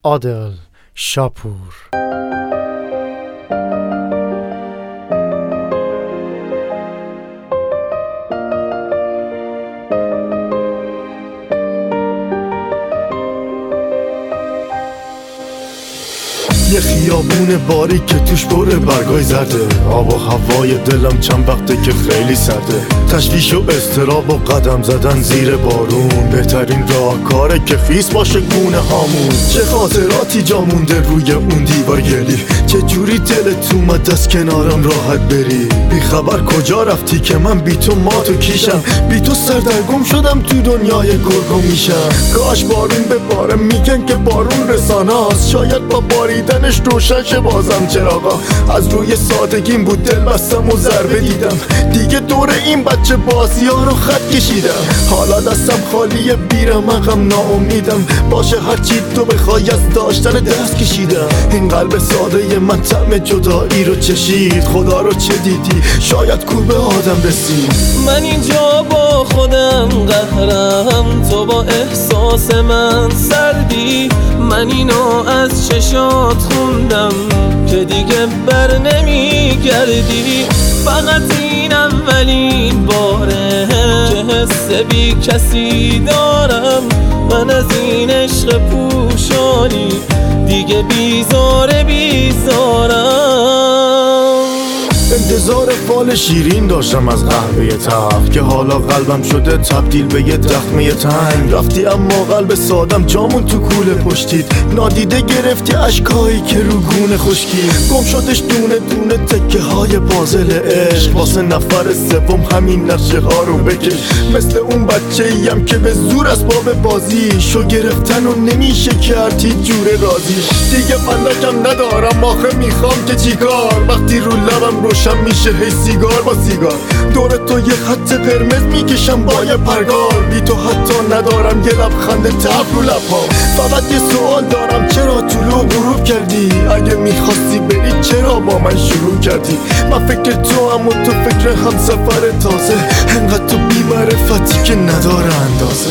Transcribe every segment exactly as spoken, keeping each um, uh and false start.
عادل شاپور. یه خیابون باری که توش بره برگای زرده، آب و هوای دلم چند وقته که خیلی سرده، تشویش و استراب و قدم زدن زیر بارون، بهترین راه کاره که خیس باشه گونه هامون. چه خاطراتی جا مونده روی اون دیوار گلی، چه جوری دلت اومد از کنارم راحت بری، بی خبر کجا رفتی که من بی تو مات و کیشم، بی تو سردرگم شدم تو دنیای گرگم میشم. کاش بارون به باره، میگن که بارون رسانه هست، شاید با باریدن روشن شه بازم چراغا. از روی سادگیم بود دل بستم و ضربه دیدم، دیگه دور این بچه بازی ها رو خط کشیدم. حالا دستم خالیه بیرم غم ناامیدم، باشه هرچی تو بخوای از داشتن دست کشیدم. این قلب ساده من طعم جدایی رو چشید، خدا رو چه دیدی شاید کور به آدم رسید. من اینجا با خودم قهرم، تو با احساس من سردی، من اینو از چشات خوندم که دیگه بر نمیگردی. فقط این اولین باره که حس بی کسی دارم، من از این عشق پوشانی دیگه بیزاره بیزارم. انتظار فال شیرین داشتم از قهوه تلخ، که حالا قلبم شده تبدیل به یه دخمه تنگ. رفتی اما قلب سادم جامون تو کوله پشتید، نادیده گرفتی اشکایی که رو گونه خشکی. گم شدش دونه دونه تکه های پازل عشق، واسه نفر سوم همین نقشه ها رو بکش. مثل اون بچه ایم که به زور اسباب بازی شو گرفتن و نمیشه کردی جور رازیش. دیگه فندکم ندارم آخه میخوام که چیکار، وقتی رو لبم روشن میشه هی سیگار با سیگار. دور تو یه خط قرمز میکشم با یه پرگار، بی تو حتی ندارم یه لبخند تلخ رو لب‌هام. فقط یه سوال دارم، چرا طلوع غروب کردی؟ اگه میخواستی بری چرا با من شروع کردی؟ من فکر تو هم و تو فکر همسفر تازه، انقدر تو بی معرفتی که نداره اندازه.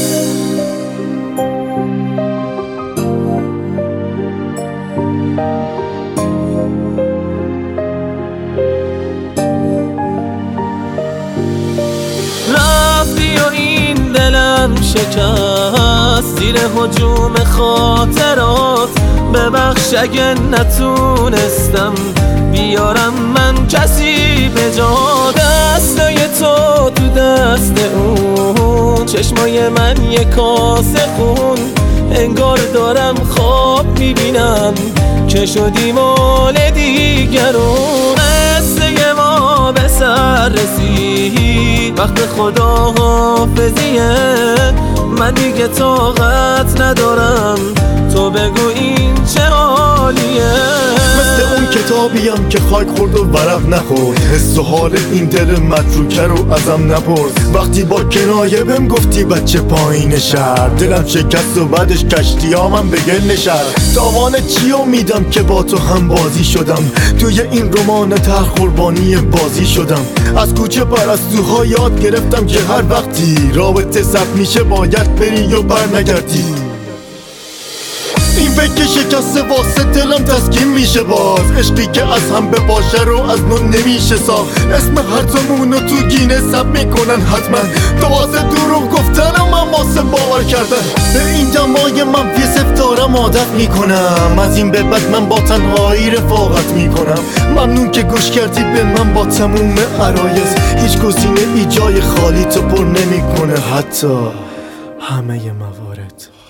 دلم شکست زیر هجوم خاطرات، ببخش اگه نتونستم بیارم من کسی به جا. دستای تو تو دست اون، چشمای من یه کاسه خون، انگار دارم خواب میبینم که شدی مال دیگرون. قصه ما به سر رسید، وقت خدا حافظیه، من دیگه طاقت ندارم تو بگو این چه حالیه. مثل اون کتابیم که خاک خورد و ورق نخورد، حس و حال این دل متروکه رو ازم نپرس. وقتی با کنایه بهم گفتی بچه پایین شهر، دلم شکست و بعدش کشتیامم به گل نشست. تاوان چیو میدم که با تو هم بازی شدم، توی این رمان تلخ قربانی بازی شدم. از کوچه پرستوها یاد گرفتم که هر وقتی رابطه سخت میشه باید بری و بر نگردی. این فکر شکسته واسه دلم تسکین میشه باز، عشقی که از هم به باشه رو از نو نمیشه ساخت. اسم هر دومونو تو گینه ثبت میکنن حتما، دوازه دروغ گفتن و من واسه باور کردن. به این دمای من فیسف دارم عادت میکنم، از این به بعد من با تنهایی رفاقت میکنم. ممنون که گوش کردی به من با تموم عرایض، هیچ گزینه ای جای خالی تو پر نمیکنه، حتی همه موارد.